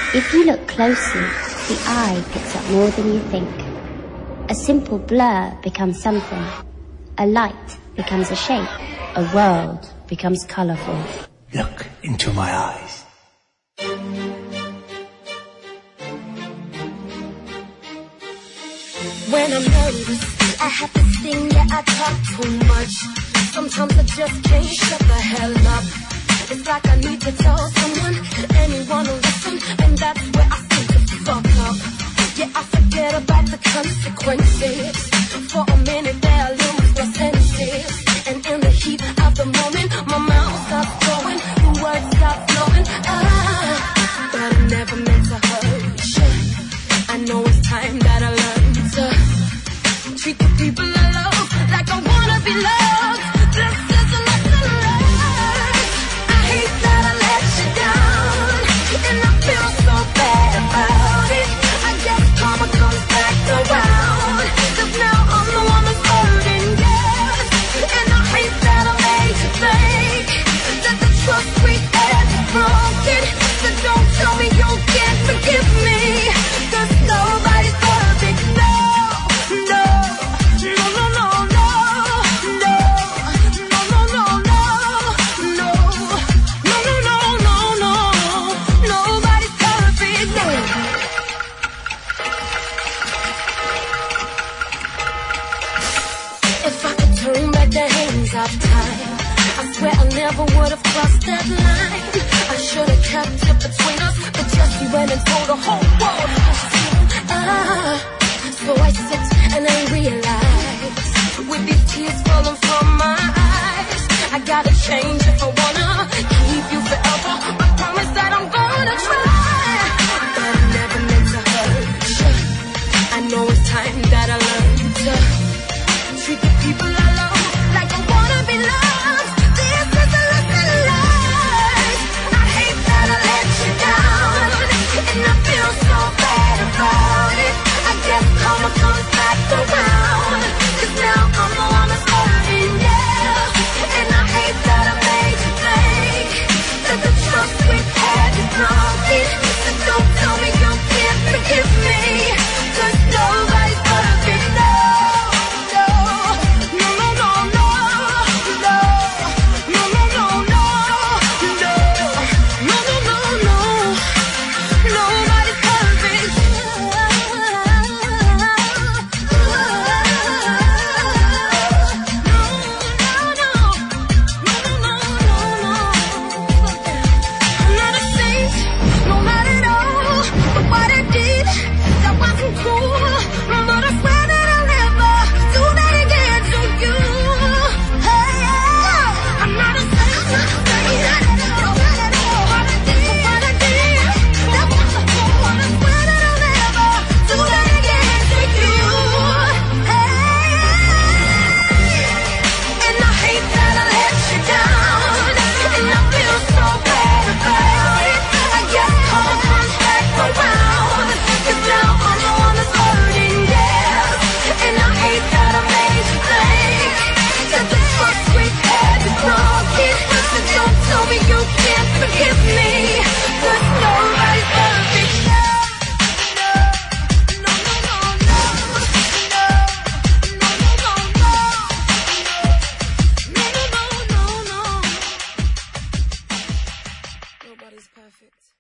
If you look closely, the eye picks up more than you think. A simple blur becomes something. A light becomes a shape. A world becomes colorful. Look into my eyes. When I'm nervous, I have this thing that I talk too much. Sometimes I just can't shut the hell up. It's like I need to tell someone, anyone will listen, and that's where I seem to fuck up. Yeah, I forget about the consequences. For a minute there, I lose my senses. And in the heat of the moment, my mouth starts going, the words stop flowing. But I never meant to hurt you. I know it's time that I learn to treat the people I love like I wanna be loved. This is a lesson learned. I hate that I let you down, and I feel so bad about it. I guess karma comes back around, 'cause now I'm the one that's hurting, yes. And I hate that I made you think that the trust we had is broken. So don't tell me you can't forgive me, 'cause nobody's perfect, no, no. Of time, I swear I never would have crossed that line. I should have kept it between us, but Jesse went and told the whole world. So I sit and I realize, with these tears falling from my eyes, I gotta change if I wanna keep you forever. I promise that I'm gonna try, but I never meant to hurt you. I know it's time that I learned to treat the people I love like I wanna be loved. This is a lesson learned. I hate that I let you down, and I feel so bad about it. I guess karma comes back around, 'cause now I'm the one that's hurting, yeah. And I hate that I made you think that the trust we've had is broken. So don't tell me you can't forgive me, 'cause nobody's perfect, no. Nobody's perfect.